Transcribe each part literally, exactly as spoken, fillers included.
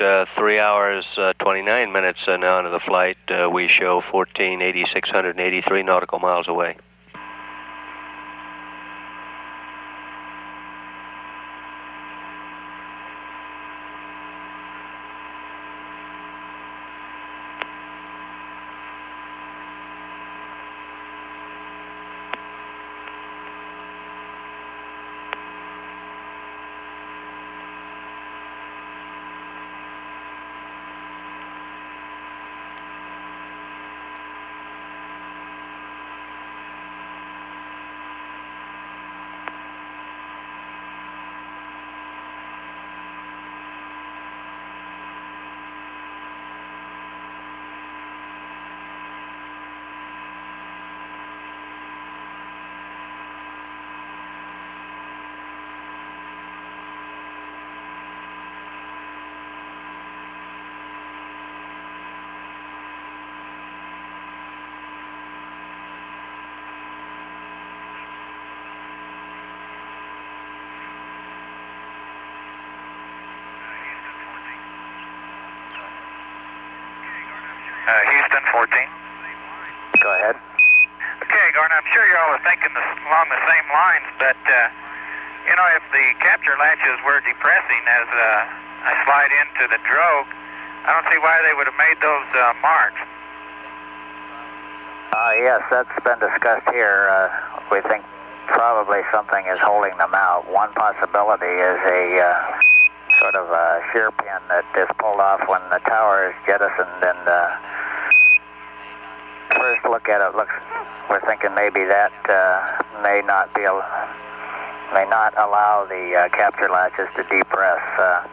uh, three hours, uh, twenty-nine minutes uh, now into the flight. Uh, we show fourteen eighty six hundred eighty-three nautical miles away. Uh, Houston fourteen. Go ahead. Okay, Gardner, I'm sure you all are thinking this, along the same lines, but, uh, you know, if the capture latches were depressing as uh, I slide into the drogue, I don't see why they would have made those uh, marks. Uh, yes, that's been discussed here. Uh, we think probably something is holding them out. One possibility is a uh, sort of a shear pin that is pulled off when the tower is jettisoned, and uh, first look at it, looks, we're thinking maybe that uh, may not be, may not allow the uh, capture latches to depress. Uh,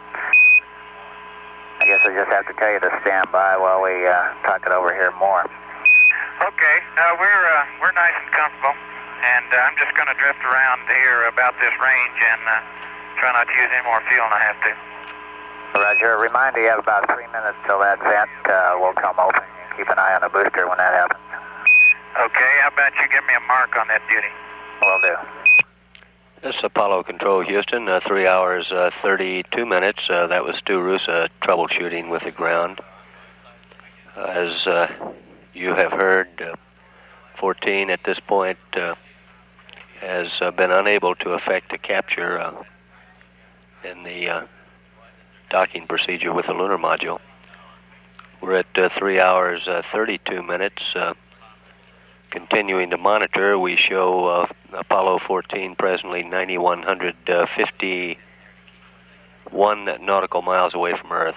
I guess I just have to tell you to stand by while we uh, talk it over here more. Okay, uh, we're uh, we're nice and comfortable, and uh, I'm just going to drift around here about this range and uh, try not to use any more fuel than I have to. Roger. A reminder, you have about three minutes till that vent uh, will come open. Keep an eye on the booster when that happens. Okay, how about you give me a mark on that duty? Will do. This is Apollo Control, Houston, uh, three hours, uh, thirty-two minutes. Uh, that was Stu Rusa troubleshooting with the ground. Uh, as uh, you have heard, uh, fourteen at this point uh, has uh, been unable to effect a capture uh, in the uh, docking procedure with the lunar module. We're at uh, three hours, uh, thirty-two minutes. Uh, continuing to monitor, we show uh, Apollo fourteen presently nine thousand one hundred fifty-one nautical miles away from Earth.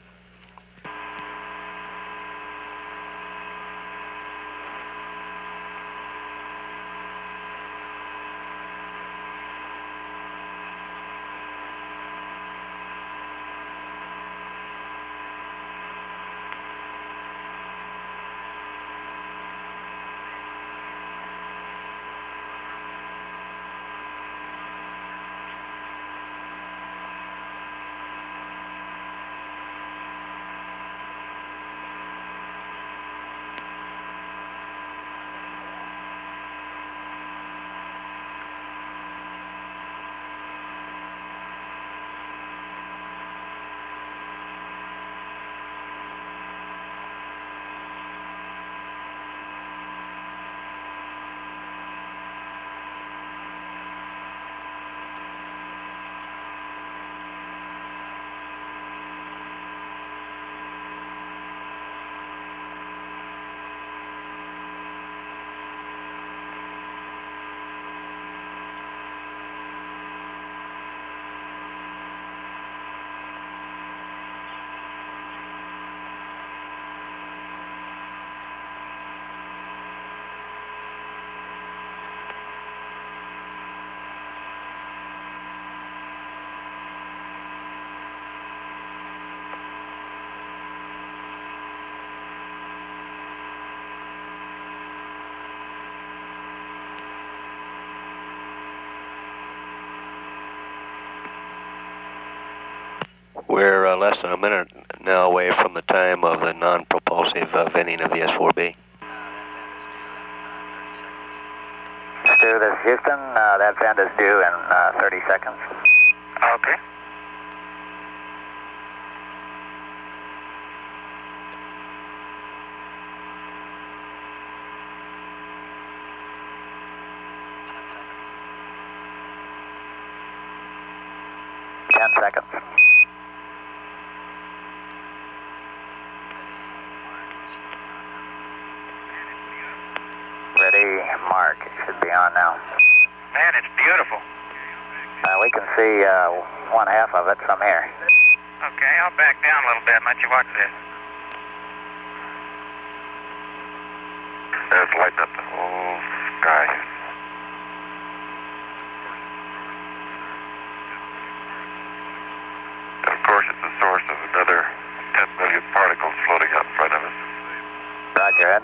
We're uh, less than a minute now away from the time of the non-propulsive uh, venting of the S four B. Stu, this is Houston. Uh, that vent is due in uh, thirty seconds. Okay. ten seconds. Ready, mark. It should be on now. Man, it's beautiful. Uh, we can see uh, one half of it from here. Okay, I'll back down a little bit and let you watch this. There's lighting up the whole sky. And of course, it's the source of another ten million particles floating out in front of us. Roger, Ed.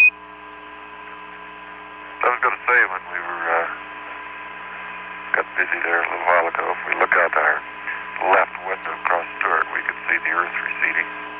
I was going to say when we were uh, got busy there a little while ago, if we look out our left window across Stewart, we could see the Earth receding.